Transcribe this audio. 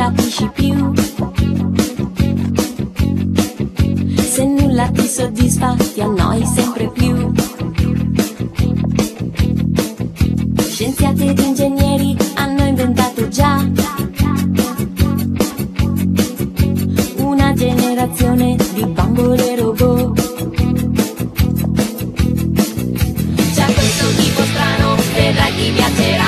capisci più. Se nulla ti soddisfa, ti annoi sempre più. Scienziati ed ingegneri hanno inventato già una generazione di bambole robot. C'è questo tipo strano, vedrai ti piacerà.